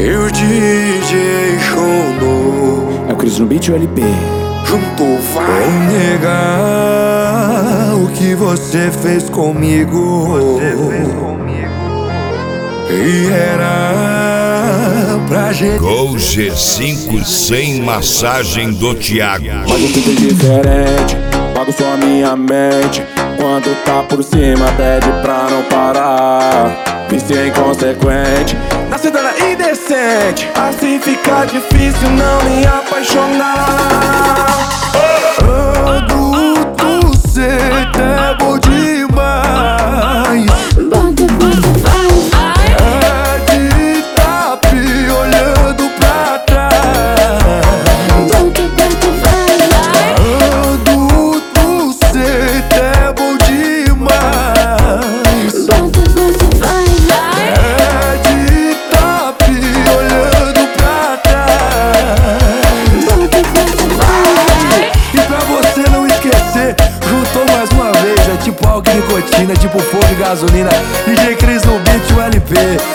E o DJ Shono É o Cris no beat e o LP. juntou vai. Vou negar o que você fez comigo. E era pra gente. Gol G5 sem massagem do Thiago. Mas eu fiz diferente, pago só a minha mente. Quando tá por cima pede pra não parar. Vício inconsequente, na cidade indecente. Assim fica difícil não me apaixonar. Adulto, cê é bom demais. É de tapi olhando pra trás. Adulto, cê é bom demais. É de tapi olhando pra trás. E pra você não esquecer, juntou mais uma vez. É tipo álcool e nicotina, tipo fogo e gasolina. DJ Cris no beat e o LP.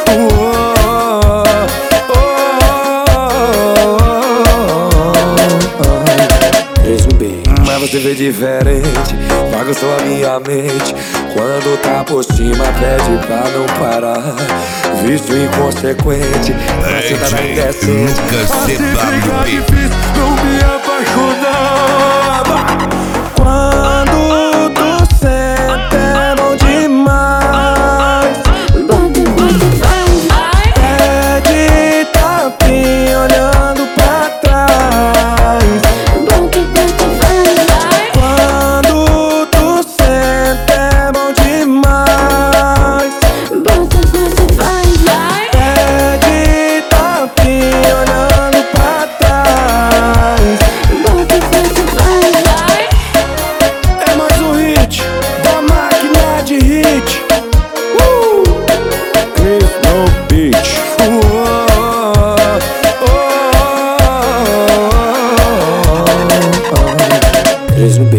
Cris no beat. Mas você vê diferente, paga só a minha mente. Quando tá por cima pede pra não parar. Vício inconsequente, na cidade indecente. Lucas Assim fica CWP. difícil não me apaixonar. Quando tu senta é bom demais. Pede tapinha olhando pra trás. Quando tu senta é bom demais. Pede tapinha olhando pra trás. É mais um hit da máquina de hit. Cris no beat. Cris no beat.